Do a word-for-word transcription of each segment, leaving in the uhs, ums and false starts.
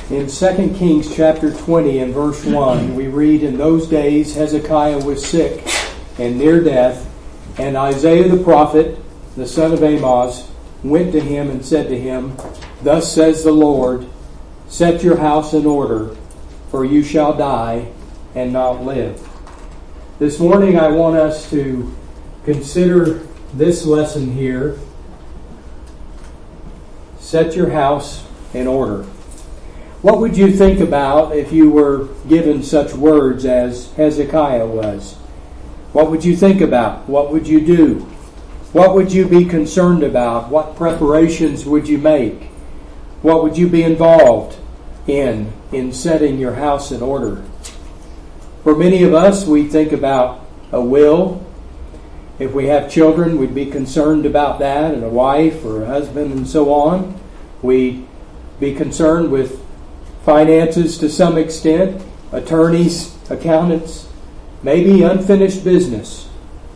In Second Kings chapter twenty and verse one, we read, "In those days Hezekiah was sick and near death, and Isaiah the prophet, the son of Amoz, went to him and said to him, Thus says the Lord, set your house in order, for you shall die and not live." This morning I want us to consider this lesson here. Set your house in order. What would you think about if you were given such words as Hezekiah was? What would you think about? What would you do? What would you be concerned about? What preparations would you make? What would you be involved in, in setting your house in order? For many of us, we think about a will. If we have children, we'd be concerned about that, and a wife or a husband and so on. We'd be concerned with finances to some extent, attorneys, accountants, maybe unfinished business.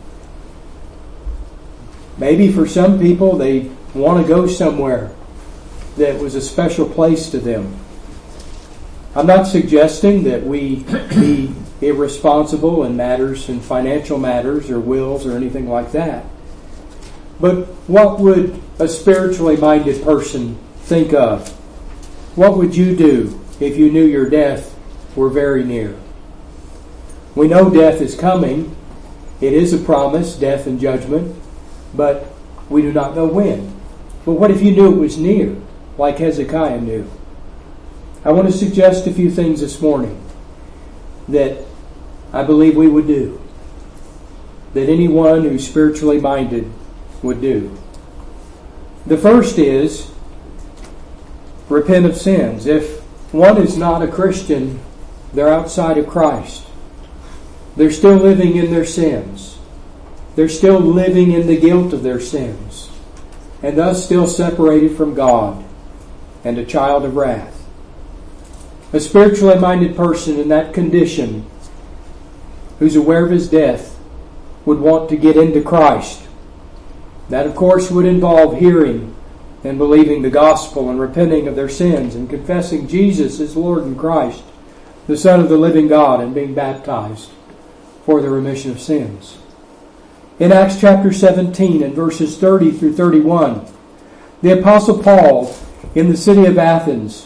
Maybe for some people they want to go somewhere that was a special place to them. I'm not suggesting that we be irresponsible in matters, in financial matters or wills or anything like that. But what would a spiritually minded person think of? What would you do if you knew your death were very near? We know death is coming. It is a promise, death and judgment, but we do not know when. But what if you knew it was near, like Hezekiah knew? I want to suggest a few things this morning that I believe we would do, that anyone who's spiritually minded would do. The first is repent of sins. If one is not a Christian, they're outside of Christ. They're still living in their sins. They're still living in the guilt of their sins, and thus still separated from God and a child of wrath. A spiritually minded person in that condition, who's aware of his death, would want to get into Christ. That, of course, would involve hearing and believing the gospel and repenting of their sins and confessing Jesus as Lord and Christ, the Son of the living God, and being baptized for the remission of sins. In Acts chapter seventeen and verses thirty through thirty-one, the Apostle Paul in the city of Athens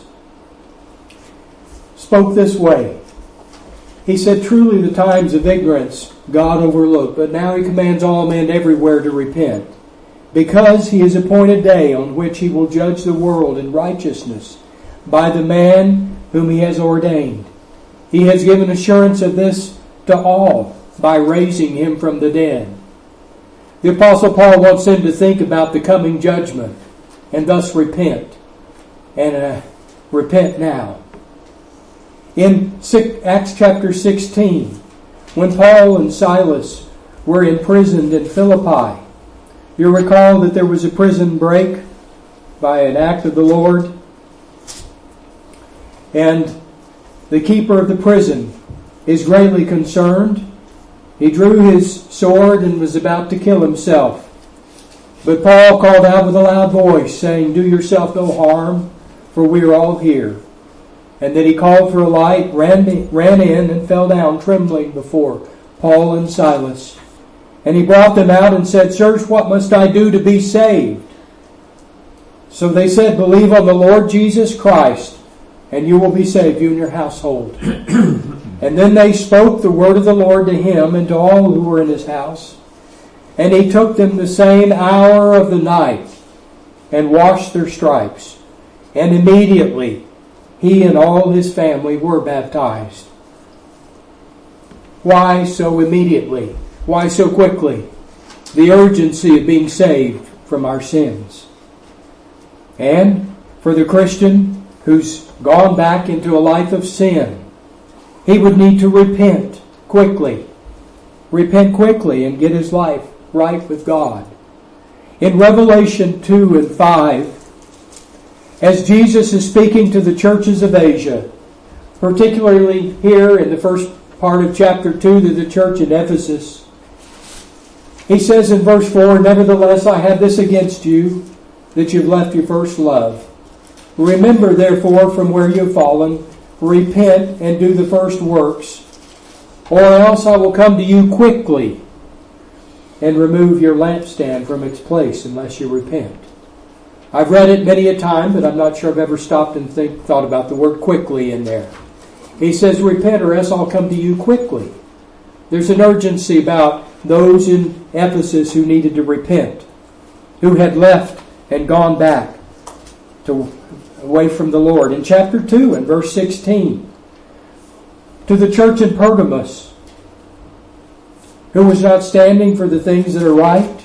spoke this way. He said, "Truly the times of ignorance God overlooked, but now He commands all men everywhere to repent, because He has appointed a day on which He will judge the world in righteousness by the man whom He has ordained. He has given assurance of this to all by raising Him from the dead." The Apostle Paul wants them to think about the coming judgment and thus repent, and uh, repent now. In Acts chapter sixteen, when Paul and Silas were imprisoned in Philippi, you recall that there was a prison break by an act of the Lord, and the keeper of the prison is greatly concerned. He drew his sword and was about to kill himself. But Paul called out with a loud voice, saying, "Do yourself no harm, for we are all here." And then he called for a light, ran, ran in, and fell down trembling before Paul and Silas. And he brought them out and said, "Sirs, what must I do to be saved?" So they said, "Believe on the Lord Jesus Christ, and you will be saved, you and your household." And then they spoke the word of the Lord to him and to all who were in his house. And he took them the same hour of the night and washed their stripes. And immediately he and all his family were baptized. Why so immediately? Why so quickly? The urgency of being saved from our sins. And for the Christian who's gone back into a life of sin, he would need to repent quickly. Repent quickly and get his life right with God. In Revelation two and five, as Jesus is speaking to the churches of Asia, particularly here in the first part of chapter two to the church in Ephesus, he says in verse four, "Nevertheless I have this against you, that you've left your first love. Remember, therefore, from where you have fallen, repent and do the first works, or else I will come to you quickly and remove your lampstand from its place unless you repent. I've read it many a time, but I'm not sure I've ever stopped and think, thought about the word quickly in there. He says, repent or else I'll come to you quickly. There's an urgency about those in Ephesus who needed to repent, who had left and gone back to away from the Lord. In chapter two and verse sixteen, to the church in Pergamos, who was not standing for the things that are right,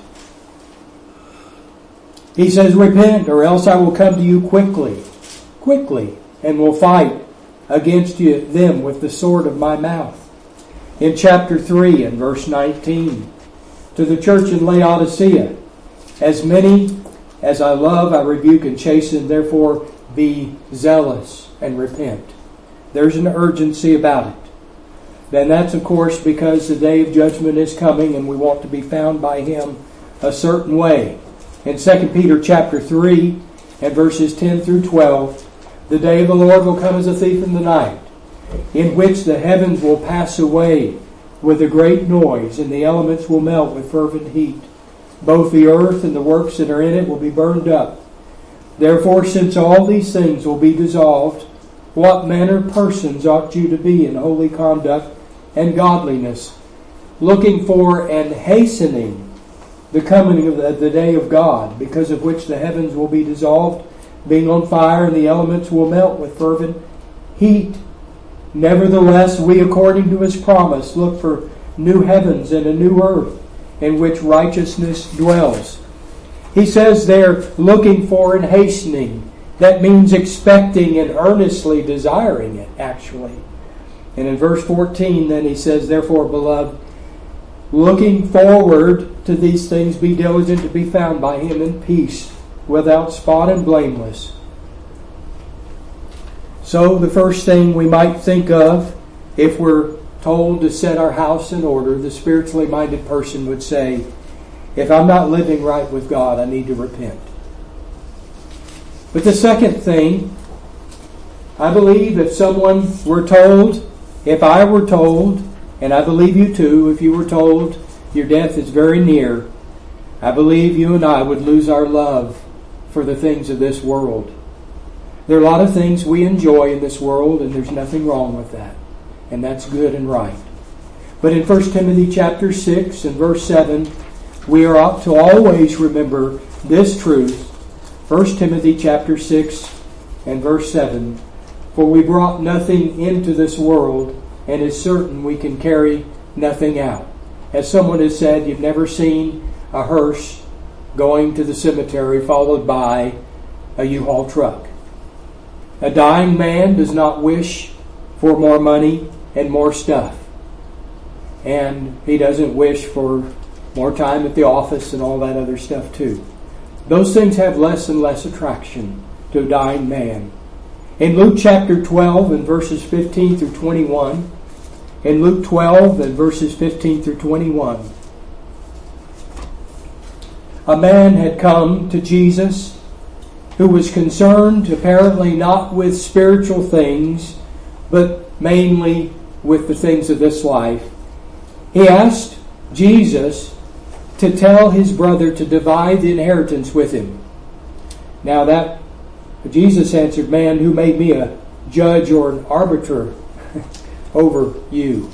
he says, repent, or else I will come to you quickly, quickly, and will fight against you them with the sword of my mouth. In chapter three and verse nineteen, to the church in Laodicea, as many as I love, I rebuke and chasten, therefore be zealous and repent. There's an urgency about it. Then that's, of course, because the day of judgment is coming and we want to be found by Him a certain way. In Second Peter chapter three and verses ten through twelve, the day of the Lord will come as a thief in the night, in which the heavens will pass away with a great noise, and the elements will melt with fervent heat. Both the earth and the works that are in it will be burned up. Therefore, since all these things will be dissolved, what manner of persons ought you to be in holy conduct and godliness, looking for and hastening the coming of the, the day of God, because of which the heavens will be dissolved, being on fire, and the elements will melt with fervent heat. Nevertheless, we, according to His promise, look for new heavens and a new earth, in which righteousness dwells. He says they're looking for and hastening. That means expecting and earnestly desiring it, actually. And in verse fourteen, then he says, therefore, beloved, looking forward to these things, be diligent to be found by Him in peace, without spot and blameless. So the first thing we might think of, if we're told to set our house in order, the spiritually minded person would say, if I'm not living right with God, I need to repent. But the second thing, I believe if someone were told, if I were told, and I believe you too, if you were told your death is very near, I believe you and I would lose our love for the things of this world. There are a lot of things we enjoy in this world, and there's nothing wrong with that. And that's good and right. But in First Timothy chapter six and verse seven, we are ought to always remember this truth. First Timothy chapter six and verse seven. For we brought nothing into this world, and it's certain we can carry nothing out. As someone has said, you've never seen a hearse going to the cemetery followed by a U-Haul truck. A dying man does not wish for more money and more stuff. And he doesn't wish for more time at the office and all that other stuff too. Those things have less and less attraction to a dying man. In Luke chapter twelve and verses fifteen through twenty-one, in Luke twelve and verses fifteen through twenty-one, a man had come to Jesus who was concerned apparently not with spiritual things, but mainly with the things of this life. He asked Jesus to tell his brother to divide the inheritance with him. Now that Jesus answered, man, who made me a judge or an arbiter over you?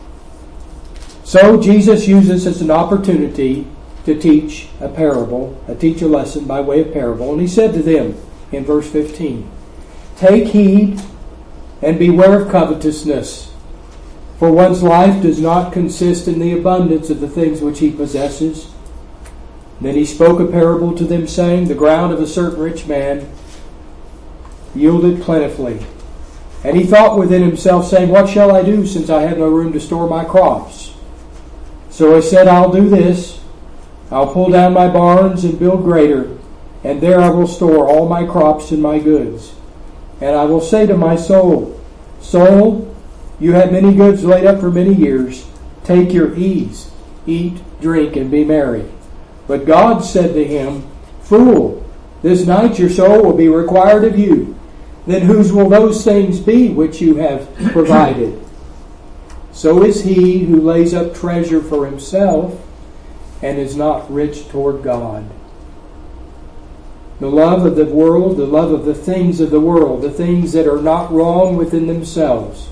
So Jesus uses this as an opportunity to teach a parable, to teach a lesson by way of parable. And he said to them in verse fifteen, take heed and beware of covetousness, for one's life does not consist in the abundance of the things which he possesses. Then he spoke a parable to them, saying, the ground of a certain rich man yielded plentifully. And he thought within himself, saying, what shall I do, since I have no room to store my crops? So he said, I'll do this. I'll pull down my barns and build greater, and there I will store all my crops and my goods. And I will say to my soul, soul, you have many goods laid up for many years. Take your ease, eat, drink, and be merry. But God said to him, fool, This night your soul will be required of you. Then whose will those things be which you have provided? So is he who lays up treasure for himself and is not rich toward God. The love of the world, the love of the things of the world, the things that are not wrong within themselves.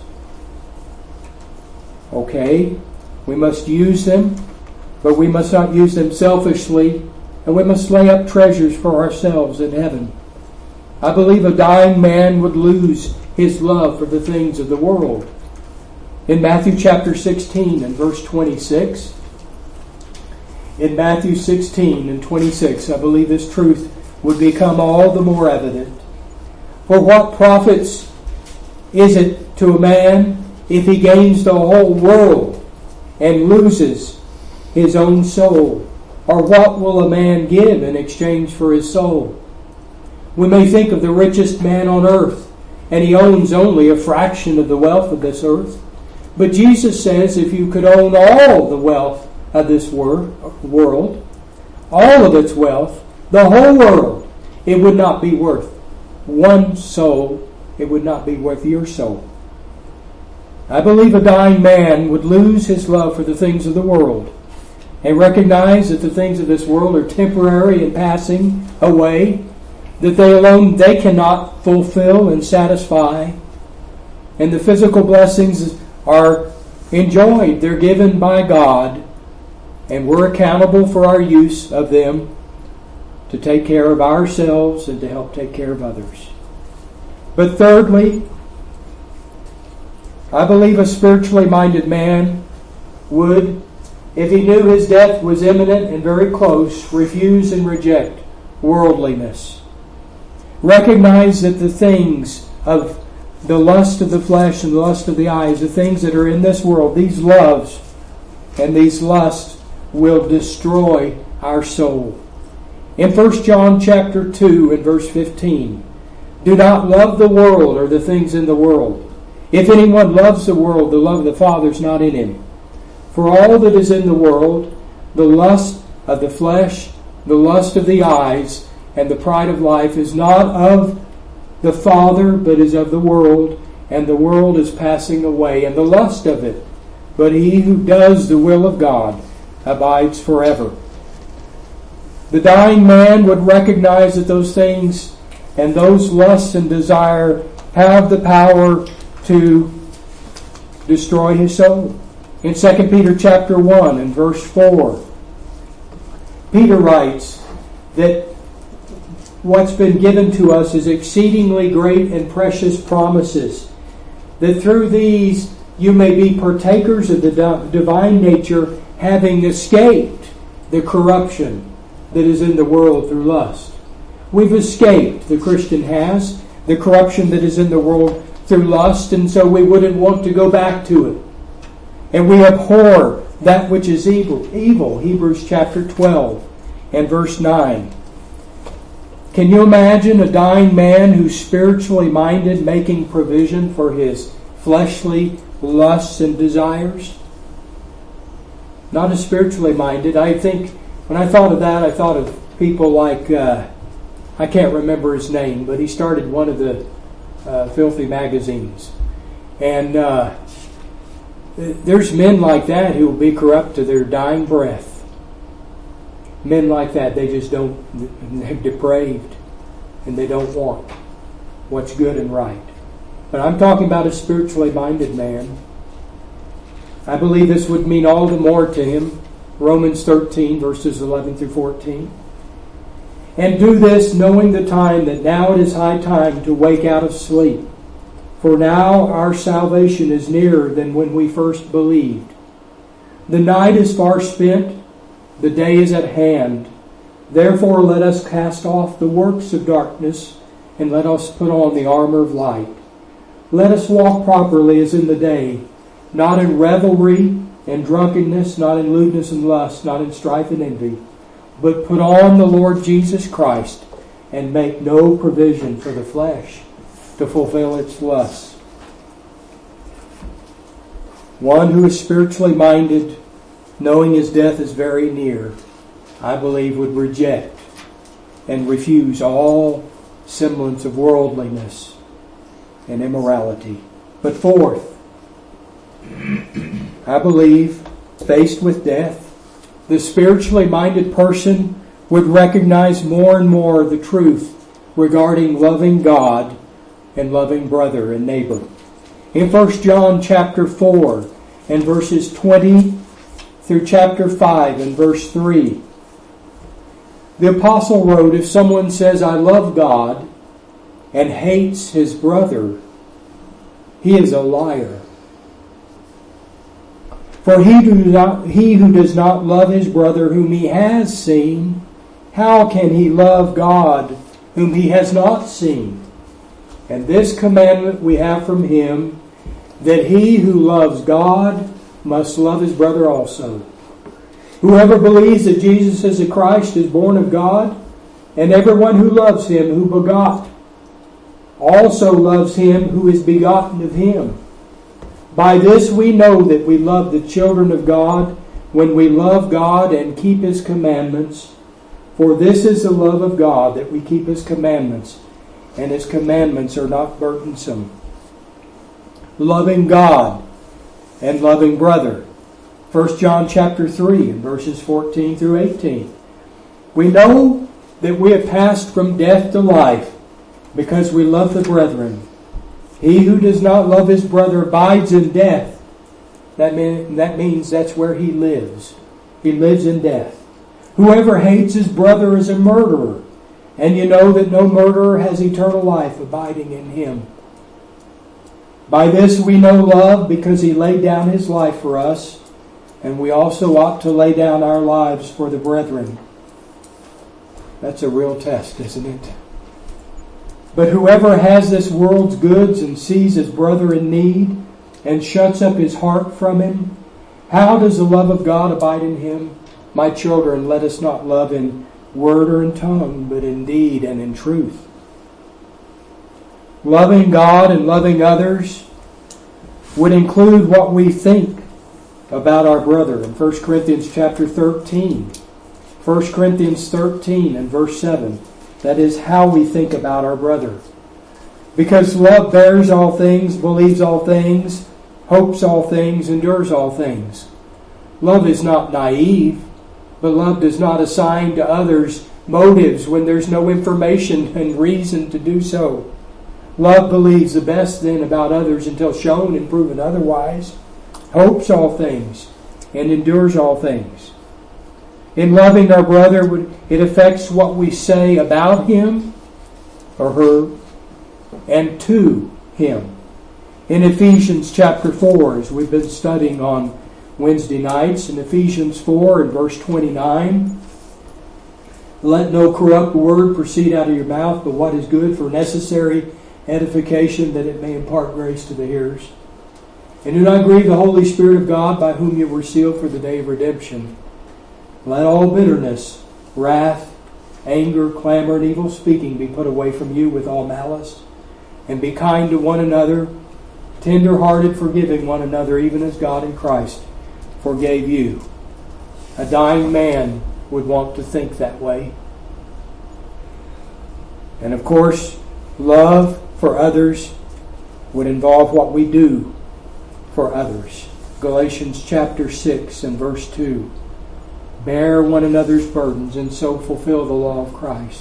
Okay, we must use them, but we must not use them selfishly, and we must lay up treasures for ourselves in heaven. I believe a dying man would lose his love for the things of the world. In Matthew chapter sixteen and verse twenty-six, in Matthew sixteen and twenty-six, I believe this truth would become all the more evident. For what profits is it to a man if he gains the whole world and loses his own soul? Or what will a man give in exchange for his soul? We may think of the richest man on earth, and he owns only a fraction of the wealth of this earth. But Jesus says if you could own all the wealth of this wor- world, all of its wealth, the whole world, it would not be worth one soul. It would not be worth your soul. I believe a dying man would lose his love for the things of the world and recognize that the things of this world are temporary and passing away, that they alone they cannot fulfill and satisfy, and the physical blessings are enjoyed. They're given by God, and we're accountable for our use of them to take care of ourselves and to help take care of others. But thirdly, I believe a spiritually minded man would, if he knew his death was imminent and very close, refuse and reject worldliness. Recognize that the things of the lust of the flesh and the lust of the eyes, the things that are in this world, these loves and these lusts will destroy our soul. In First John chapter two and verse fifteen, do not love the world or the things in the world. If anyone loves the world, the love of the Father is not in him. For all that is in the world, the lust of the flesh, the lust of the eyes, and the pride of life is not of the Father, but is of the world, and the world is passing away, and the lust of it. But he who does the will of God abides forever. The dying man would recognize that those things and those lusts and desire have the power to destroy his soul. In Second Peter chapter one and verse four, Peter writes that what's been given to us is exceedingly great and precious promises, that through these you may be partakers of the divine nature, having escaped the corruption that is in the world through lust. We've escaped, the Christian has, the corruption that is in the world through lust, and so we wouldn't want to go back to it. And we abhor that which is evil. Evil, Hebrews chapter twelve and verse nine. Can you imagine a dying man who's spiritually minded making provision for his fleshly lusts and desires? Not as spiritually minded. I think, when I thought of that, I thought of people like, uh, I can't remember his name, but he started one of the uh, filthy magazines. And uh, there's men like that who will be corrupt to their dying breath. Men like that, they just don't, they're depraved, and they don't want what's good and right. But I'm talking about a spiritually minded man. I believe this would mean all the more to him. Romans thirteen, verses eleven through fourteen. And do this knowing the time that now it is high time to wake out of sleep. For now our salvation is nearer than when we first believed. The night is far spent, the day is at hand. Therefore let us cast off the works of darkness, and let us put on the armor of light. Let us walk properly as in the day, not in revelry and drunkenness, not in lewdness and lust, not in strife and envy, but put on the Lord Jesus Christ, and make no provision for the flesh to fulfill its lusts. One who is spiritually minded, knowing his death is very near, I believe would reject and refuse all semblance of worldliness and immorality. But fourth, I believe, faced with death, the spiritually minded person would recognize more and more the truth regarding loving God and loving brother and neighbor. In First John chapter four and verses twenty through chapter five and verse three, the apostle wrote, if someone says, I love God, and hates his brother, he is a liar. For he, do not, he who does not love his brother whom he has seen, how can he love God whom he has not seen? And this commandment we have from him, that he who loves God must love his brother also. Whoever believes that Jesus is the Christ is born of God, and everyone who loves him who begot also loves him who is begotten of him. By this we know that we love the children of God, when we love God and keep his commandments. For this is the love of God, that we keep his commandments, and his commandments are not burdensome. Loving God and loving brother. First John chapter three and verses fourteen through eighteen. We know that we have passed from death to life because we love the brethren. He who does not love his brother abides in death. That, mean, that means that's where he lives. He lives in death. Whoever hates his brother is a murderer, and you know that no murderer has eternal life abiding in him. By this we know love, because he laid down his life for us, and we also ought to lay down our lives for the brethren. That's a real test, isn't it? But whoever has this world's goods and sees his brother in need and shuts up his heart from him, how does the love of God abide in him? My children, let us not love in word or in tongue, but in deed and in truth. Loving God and loving others would include what we think about our brother. In First Corinthians chapter thirteen, First Corinthians thirteen and verse seven, that is how we think about our brother. Because love bears all things, believes all things, hopes all things, endures all things. Love is not naive, but love does not assign to others motives when there's no information and reason to do so. Love believes the best then about others until shown and proven otherwise, hopes all things, and endures all things. In loving our brother, it affects what we say about him or her and to him. In Ephesians chapter four, as we've been studying on Wednesday nights, in Ephesians four and verse twenty-nine, let no corrupt word proceed out of your mouth, but what is good for necessary edification, that it may impart grace to the hearers. And do not grieve the Holy Spirit of God, by whom you were sealed for the day of redemption. Let all bitterness, wrath, anger, clamor, and evil speaking be put away from you with all malice. And be kind to one another, tender-hearted, forgiving one another, even as God in Christ forgave you. A dying man would want to think that way. And of course, love for others would involve what we do for others. Galatians chapter six and verse two. Bear one another's burdens and so fulfill the law of Christ.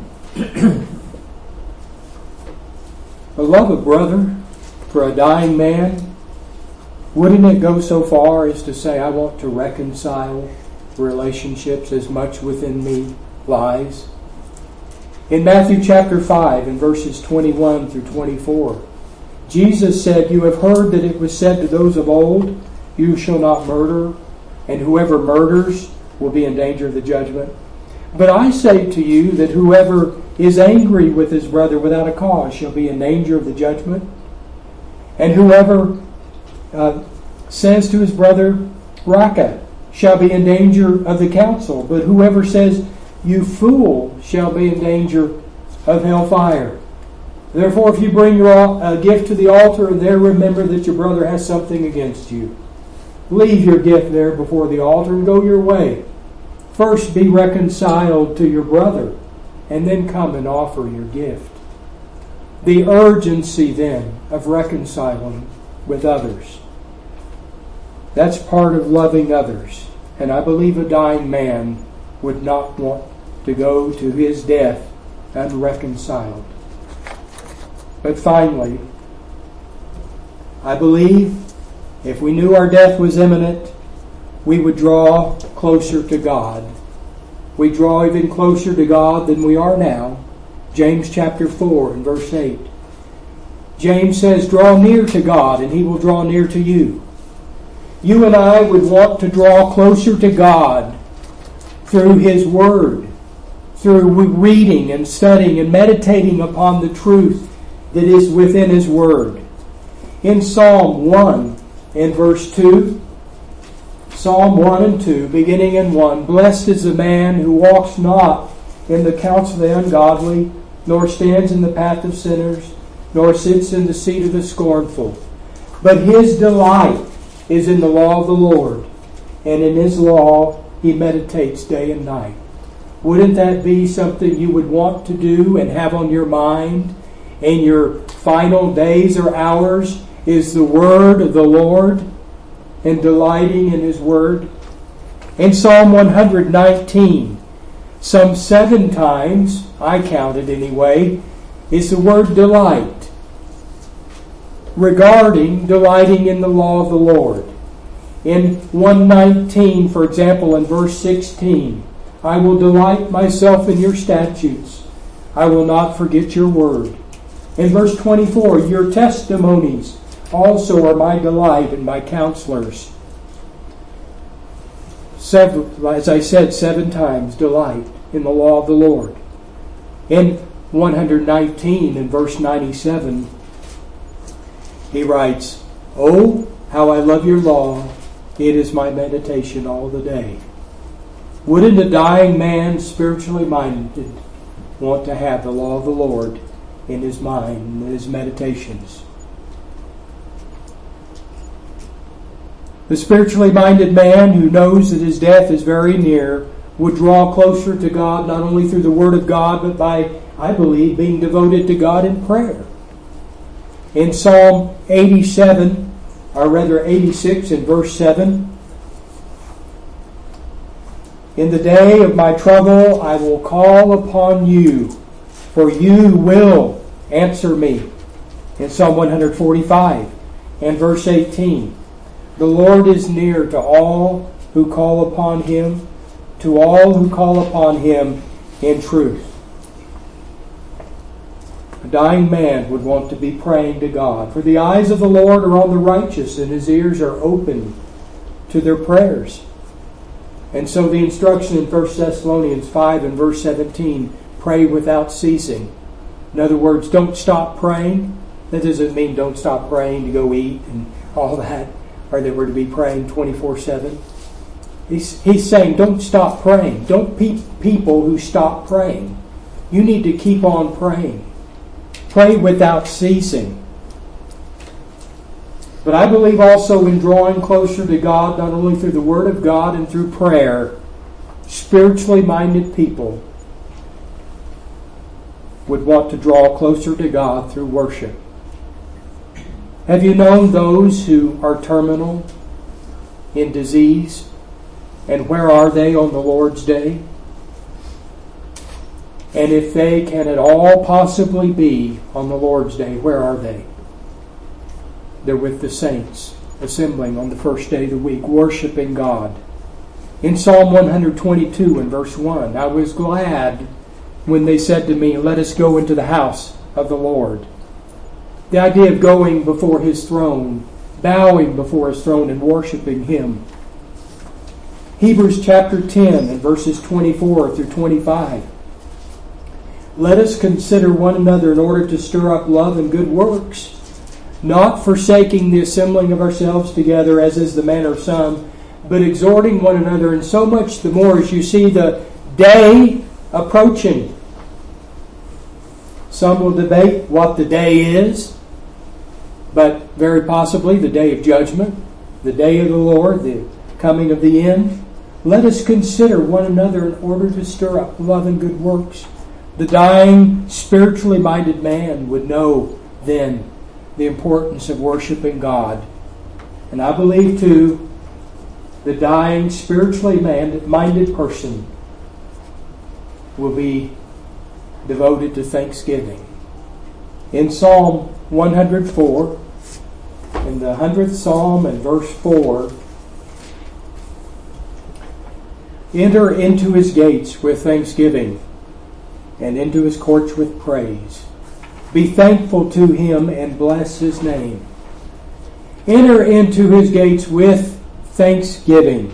The love of brother for a dying man, wouldn't it go so far as to say, I want to reconcile relationships as much within me lies? In Matthew chapter five and verses twenty-one through twenty-four, Jesus said, you have heard that it was said to those of old, you shall not murder, and whoever murders will be in danger of the judgment. But I say to you that whoever is angry with his brother without a cause shall be in danger of the judgment. And whoever uh, says to his brother, Raka, shall be in danger of the council. But whoever says, you fool, shall be in danger of hellfire. Therefore, if you bring your uh, gift to the altar and there remember that your brother has something against you, leave your gift there before the altar and go your way. First be reconciled to your brother, and then come and offer your gift. The urgency then of reconciling with others. That's part of loving others. And I believe a dying man would not want to go to his death unreconciled. But finally, I believe if we knew our death was imminent, we would draw closer to God. We draw even closer to God than we are now. James chapter four and verse eight. James says, draw near to God and He will draw near to you. You and I would want to draw closer to God through His Word, through reading and studying and meditating upon the truth that is within His Word. In Psalm one and verse two, Psalm one and two, beginning in one, blessed is the man who walks not in the counsel of the ungodly, nor stands in the path of sinners, nor sits in the seat of the scornful. But his delight is in the law of the Lord, and in His law he meditates day and night. Wouldn't that be something you would want to do and have on your mind in your final days or hours, is the word of the Lord and delighting in His word? In Psalm one nineteen, some seven times, I counted anyway, is the word delight, regarding delighting in the law of the Lord. In one nineteen, for example, in verse sixteen, I will delight myself in your statutes. I will not forget your word. In verse twenty-four, your testimonies also are my delight and my counselors. Seven, as I said, seven times delight in the law of the Lord. In one nineteen, in verse ninety-seven, he writes, oh, how I love your law. It is my meditation all the day. Wouldn't a dying man, spiritually minded, want to have the law of the Lord in his mind, in his meditations? The spiritually minded man who knows that his death is very near would draw closer to God not only through the Word of God, but by, I believe, being devoted to God in prayer. In Psalm eighty-seven, or rather eighty-six in verse seven, in the day of my trouble I will call upon you, for you will answer me. In Psalm one forty-five and verse eighteen, the Lord is near to all who call upon Him, to all who call upon Him in truth. A dying man would want to be praying to God. For the eyes of the Lord are on the righteous, and His ears are open to their prayers. And so the instruction in First Thessalonians five and verse seventeen, pray without ceasing. In other words, don't stop praying. That doesn't mean don't stop praying to go eat and all that, or that we're to be praying twenty-four seven. He's, he's saying don't stop praying. Don't be people who stop praying. You need to keep on praying. Pray without ceasing. But I believe also in drawing closer to God, not only through the Word of God and through prayer, spiritually minded people would want to draw closer to God through worship. Have you known those who are terminal in disease? And where are they on the Lord's day? And if they can at all possibly be on the Lord's day, where are they? They're with the saints, assembling on the first day of the week, worshiping God. In Psalm one twenty-two and verse one, I was glad when they said to me, let us go into the house of the Lord. The idea of going before His throne, bowing before His throne and worshiping Him. Hebrews chapter ten and verses twenty-four through twenty-five. Let us consider one another in order to stir up love and good works, not forsaking the assembling of ourselves together as is the manner of some, but exhorting one another, and so much the more as you see the day approaching. Some will debate what the day is, but very possibly the day of judgment, the day of the Lord, the coming of the end. Let us consider one another in order to stir up love and good works, The dying, spiritually minded man would know then the importance of worshiping God. And I believe too, the dying, spiritually minded person will be devoted to thanksgiving. In Psalm one hundred four, in the hundredth Psalm and verse four, enter into his gates with thanksgiving and into his courts with praise. Be thankful to him and bless his name. Enter into his gates with thanksgiving.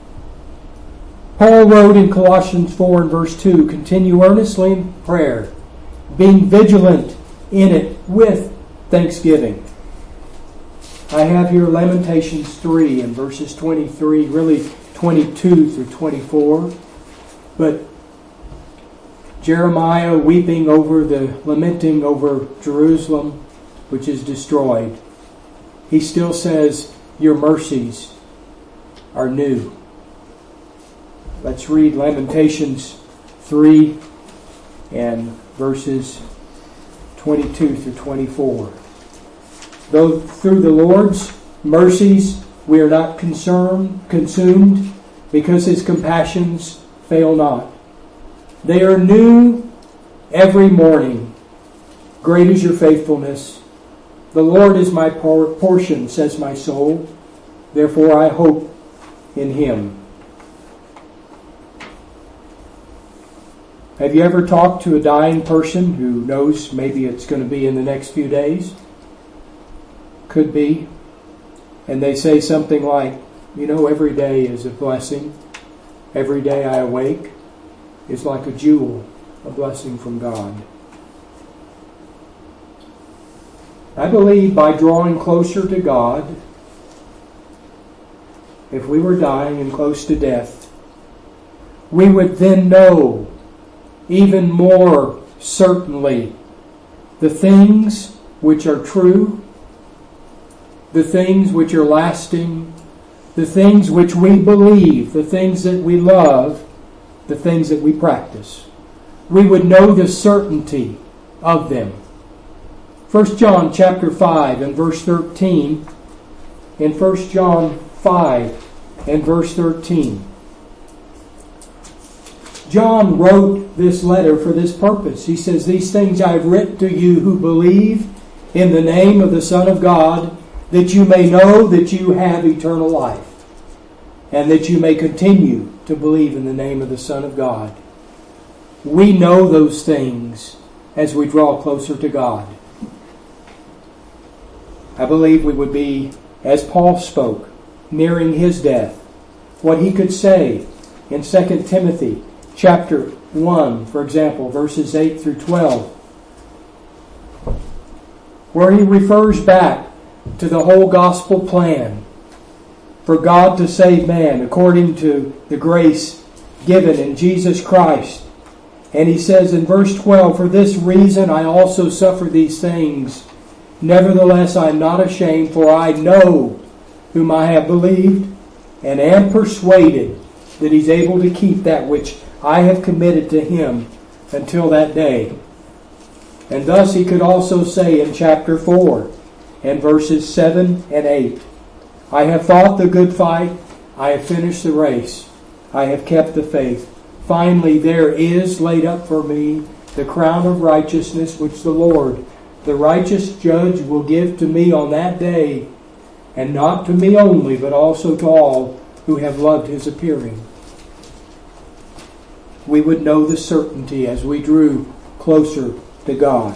Paul wrote in Colossians four and verse two, continue earnestly in prayer, being vigilant in it with thanksgiving. I have here Lamentations three and verses twenty-three, really twenty-two through twenty-four. But Jeremiah weeping over the, lamenting over Jerusalem, which is destroyed. He still says, your mercies are new. Let's read Lamentations three and verses twenty-two through twenty-four. Though through the Lord's mercies we are not concerned, consumed, because his compassions fail not. They are new every morning. Great is your faithfulness. The Lord is my portion, says my soul. Therefore I hope in him. Have you ever talked to a dying person who knows maybe it's going to be in the next few days? Could be. And they say something like, you know, every day is a blessing. Every day I awake is like a jewel, a blessing from God. I believe by drawing closer to God, if we were dying and close to death, we would then know even more certainly the things which are true, the things which are lasting, the things which we believe, the things that we love, the things that we practice. We would know the certainty of them. First John chapter five and verse thirteen. In First John five and verse thirteen. John wrote this letter for this purpose. He says, these things I have written to you who believe in the name of the Son of God, that you may know that you have eternal life, and that you may continue to believe in the name of the Son of God. We know those things as we draw closer to God. I believe we would be, as Paul spoke, nearing his death. What he could say in Second Timothy chapter one, for example, verses eight through twelve, where he refers back to the whole gospel plan for God to save man according to the grace given in Jesus Christ. And he says in verse twelve, for this reason I also suffer these things. Nevertheless I am not ashamed, for I know whom I have believed, and am persuaded that he's able to keep that which I have committed to him until that day. And thus he could also say in chapter four and verses seven and eight, I have fought the good fight, I have finished the race, I have kept the faith. Finally there is laid up for me the crown of righteousness, which the Lord, the righteous judge, will give to me on that day, and not to me only, but also to all who have loved his appearing. We would know the certainty as we drew closer to God.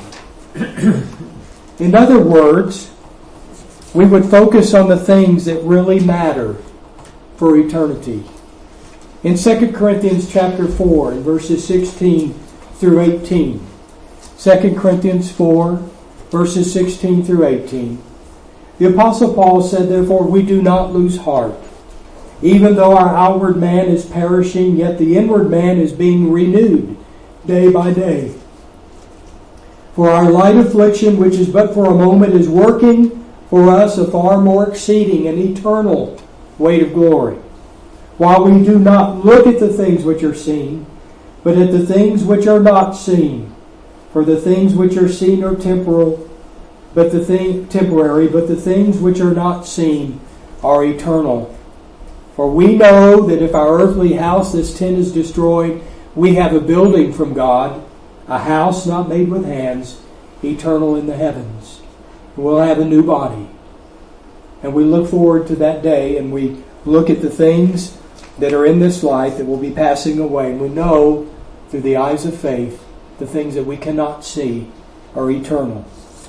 In other words, we would focus on the things that really matter for eternity. In Second Corinthians chapter four, in verses sixteen through eighteen, Second Corinthians four, verses sixteen through eighteen, the Apostle Paul said, therefore we do not lose heart. Even though our outward man is perishing, yet the inward man is being renewed day by day. For our light affliction, which is but for a moment, is working for us a far more exceeding and eternal weight of glory. While we do not look at the things which are seen, but at the things which are not seen. For the things which are seen are temporal, but the thing temporary, but the things which are not seen are eternal. For we know that if our earthly house, this tent, is destroyed, we have a building from God, a house not made with hands, eternal in the heavens. We'll have a new body. And we look forward to that day, and we look at the things that are in this life that will be passing away. And we know through the eyes of faith, the things that we cannot see are eternal.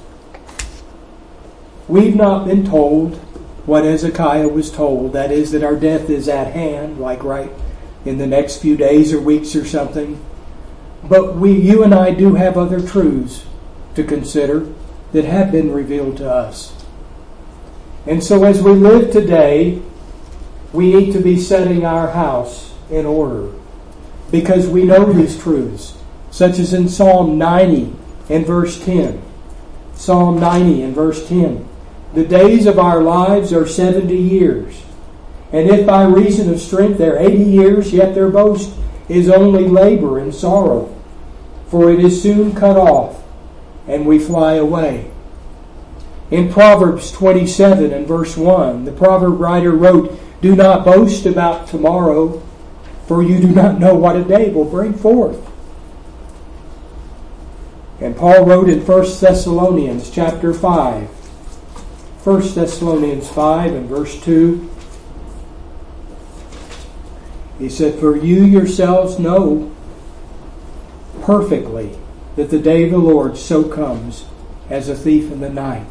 We've not been told what Hezekiah was told. That is, that our death is at hand, like right in the next few days or weeks or something. But we, you and I do have other truths to consider that have been revealed to us. And so as we live today, we need to be setting our house in order, because we know these truths, such as in Psalm ninety and verse ten. Psalm ninety and verse ten. The days of our lives are seventy years, and if by reason of strength they're eighty years, yet their boast is only labor and sorrow. For it is soon cut off, and we fly away. In Proverbs twenty-seven and verse one, the proverb writer wrote, "Do not boast about tomorrow, for you do not know what a day will bring forth." And Paul wrote in First Thessalonians chapter five, First Thessalonians five and verse two, he said, "For you yourselves know perfectly that the day of the Lord so comes as a thief in the night."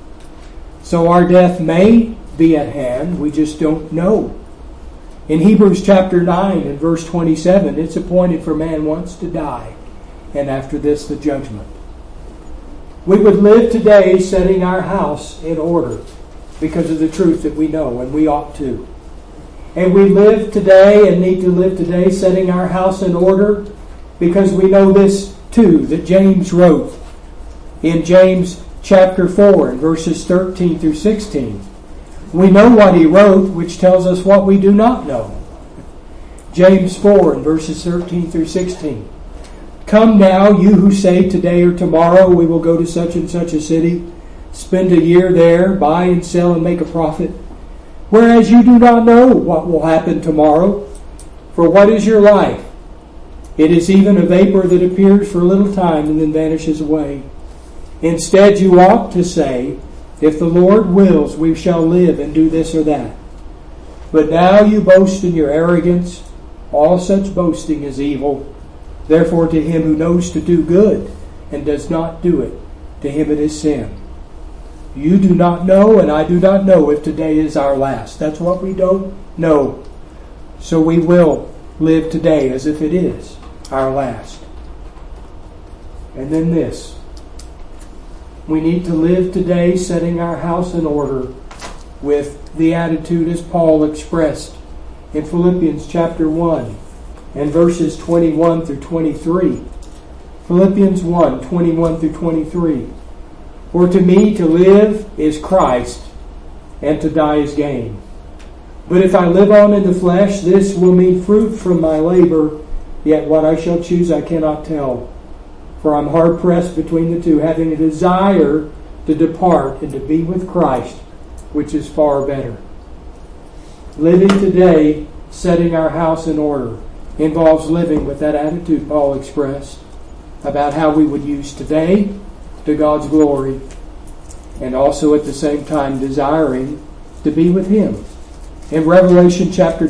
So our death may be at hand, we just don't know. In Hebrews chapter nine and verse twenty-seven, it's appointed for man once to die, and after this the judgment. We would live today setting our house in order because of the truth that we know, and we ought to. And we live today and need to live today setting our house in order because we know this too, that James wrote in James chapter four and verses thirteen through sixteen. We know what he wrote, which tells us what we do not know. James four and verses thirteen through sixteen. "Come now, you who say today or tomorrow we will go to such and such a city, spend a year there, buy and sell and make a profit, whereas you do not know what will happen tomorrow. For what is your life? It is even a vapor that appears for a little time and then vanishes away. Instead, you ought to say, if the Lord wills, we shall live and do this or that. But now you boast in your arrogance. All such boasting is evil. Therefore, to him who knows to do good and does not do it, to him it is sin. You do not know, and I do not know if today is our last." That's what we don't know. So we will live today as if it is our last. And then this. We need to live today setting our house in order with the attitude as Paul expressed in Philippians chapter one and verses twenty-one through twenty-three. Philippians one, twenty-one through twenty-three. "For to me to live is Christ, and to die is gain. But if I live on in the flesh, this will mean fruit from my labor, yet what I shall choose I cannot tell. For I'm hard pressed between the two, having a desire to depart and to be with Christ, which is far better." Living today, setting our house in order, involves living with that attitude Paul expressed about how we would use today to God's glory, and also at the same time desiring to be with Him. In Revelation chapter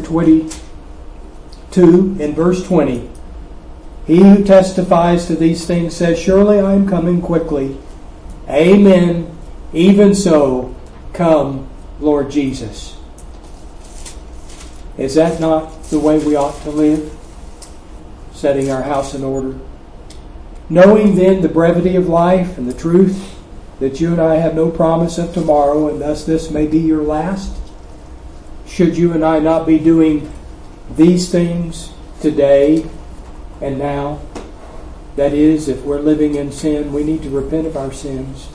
twenty-two, in verse twenty, "He who testifies to these things says, Surely I am coming quickly. Amen. Even so, come, Lord Jesus." Is that not the way we ought to live? Setting our house in order. Knowing then the brevity of life and the truth that you and I have no promise of tomorrow, and thus this may be your last. Should you and I not be doing these things today and now? That is, if we're living in sin, we need to repent of our sins.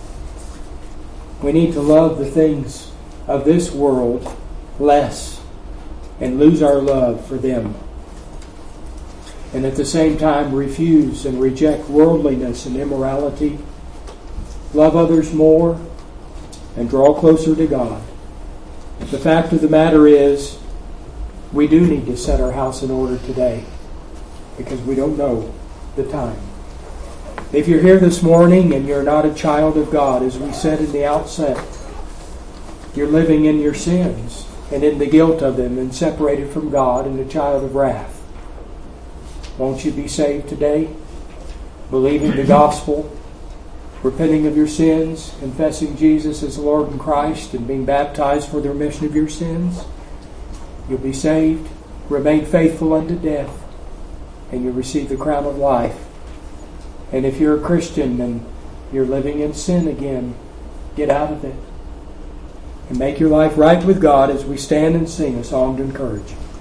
We need to love the things of this world less and lose our love for them. and at the same time refuse and reject worldliness and immorality, love others more, and draw closer to God. The fact of the matter is, we do need to set our house in order today, because we don't know the time. If you're here this morning and you're not a child of God, as we said in the outset, you're living in your sins and in the guilt of them and separated from God and a child of wrath. Won't you be saved today? Believing the gospel, repenting of your sins, confessing Jesus as Lord and Christ, and being baptized for the remission of your sins? You'll be saved, remain faithful unto death, and you'll receive the crown of life. And if you're a Christian and you're living in sin again, get out of it and make your life right with God as we stand and sing a song to encourage.